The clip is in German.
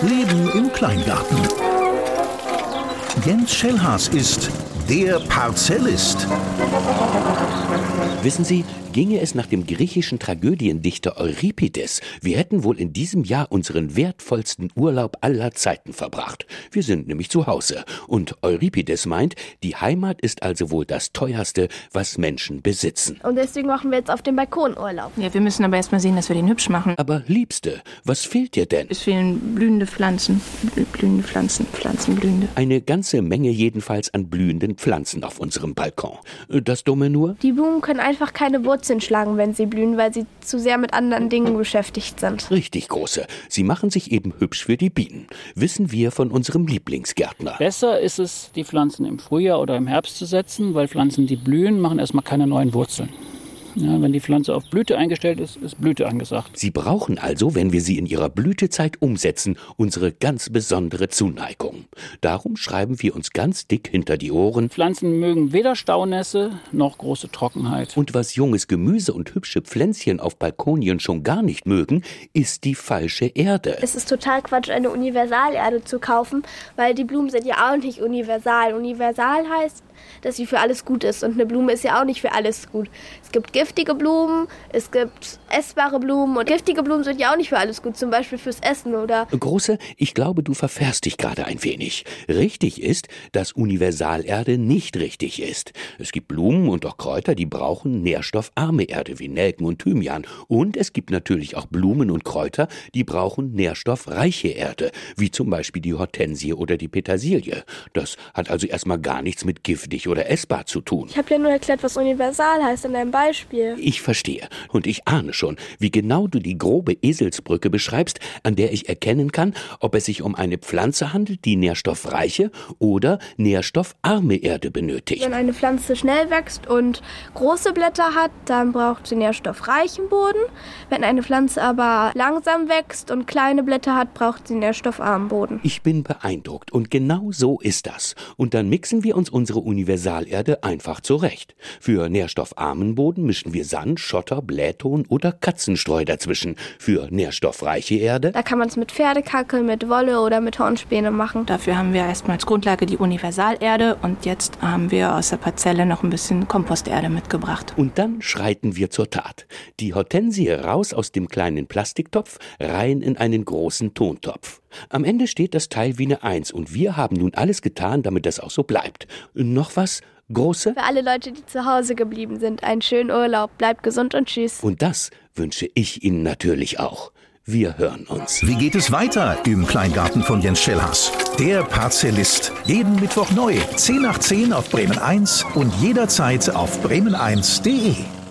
Leben im Kleingarten. Jens Schellhaas ist der Parzellist. Wissen Sie, ginge es nach dem griechischen Tragödiendichter Euripides, wir hätten wohl in diesem Jahr unseren wertvollsten Urlaub aller Zeiten verbracht. Wir sind nämlich zu Hause. Und Euripides meint, die Heimat ist also wohl das Teuerste, was Menschen besitzen. Und deswegen machen wir jetzt auf dem Balkon Urlaub. Ja, wir müssen aber erst mal sehen, dass wir den hübsch machen. Aber Liebste, was fehlt dir denn? Es fehlen blühende Pflanzen. Pflanzen blühende. Eine ganze Menge jedenfalls an blühenden Pflanzen auf unserem Balkon. Das Dumme nur? Die Blumen können einfach keine Wurzeln schlagen, wenn sie blühen, weil sie zu sehr mit anderen Dingen beschäftigt sind. Richtig, Große. Sie machen sich eben hübsch für die Bienen. Wissen wir von unserem Lieblingsgärtner. Besser ist es, die Pflanzen im Frühjahr oder im Herbst zu setzen, weil Pflanzen, die blühen, machen erstmal keine neuen Wurzeln. Ja, wenn die Pflanze auf Blüte eingestellt ist, ist Blüte angesagt. Sie brauchen also, wenn wir sie in ihrer Blütezeit umsetzen, unsere ganz besondere Zuneigung. Darum schreiben wir uns ganz dick hinter die Ohren: Pflanzen mögen weder Staunässe noch große Trockenheit. Und was junges Gemüse und hübsche Pflänzchen auf Balkonien schon gar nicht mögen, ist die falsche Erde. Es ist total Quatsch, eine Universalerde zu kaufen, weil die Blumen sind ja auch nicht universal. Universal heißt, dass sie für alles gut ist. Und eine Blume ist ja auch nicht für alles gut. Es gibt giftige Blumen, es gibt essbare Blumen. Und giftige Blumen sind ja auch nicht für alles gut, zum Beispiel fürs Essen oder... Große, ich glaube, du verfährst dich gerade ein wenig. Richtig ist, dass Universalerde nicht richtig ist. Es gibt Blumen und auch Kräuter, die brauchen nährstoffarme Erde, wie Nelken und Thymian. Und es gibt natürlich auch Blumen und Kräuter, die brauchen nährstoffreiche Erde, wie zum Beispiel die Hortensie oder die Petersilie. Das hat also erstmal gar nichts mit giftig oder essbar zu tun. Ich habe ja nur erklärt, was universal heißt in einem Beispiel. Ich verstehe und ich ahne schon, wie genau du die grobe Eselsbrücke beschreibst, an der ich erkennen kann, ob es sich um eine Pflanze handelt, die nährstoffreiche oder nährstoffarme Erde benötigt. Wenn eine Pflanze schnell wächst und große Blätter hat, dann braucht sie nährstoffreichen Boden. Wenn eine Pflanze aber langsam wächst und kleine Blätter hat, braucht sie nährstoffarmen Boden. Ich bin beeindruckt und genau so ist das. Und dann mixen wir uns unsere Universalerde einfach zurecht. Für nährstoffarmen Boden mischen wir Sand, Schotter, Blähton oder Katzenstreu dazwischen. Für nährstoffreiche Erde, da kann man es mit Pferdekacke, mit Wolle oder mit Hornspäne machen. Dafür haben wir erstmal als Grundlage die Universalerde und jetzt haben wir aus der Parzelle noch ein bisschen Komposterde mitgebracht. Und dann schreiten wir zur Tat. Die Hortensie raus aus dem kleinen Plastiktopf, rein in einen großen Tontopf. Am Ende steht das Teil wie eine Eins und wir haben nun alles getan, damit das auch so bleibt. Noch was, Große? Für alle Leute, die zu Hause geblieben sind, einen schönen Urlaub. Bleibt gesund und tschüss. Und das wünsche ich Ihnen natürlich auch. Wir hören uns. Wie geht es weiter im Kleingarten von Jens Schellhaas? Der Parzellist. Jeden Mittwoch neu. 10 nach 10 auf Bremen 1 und jederzeit auf bremen1.de.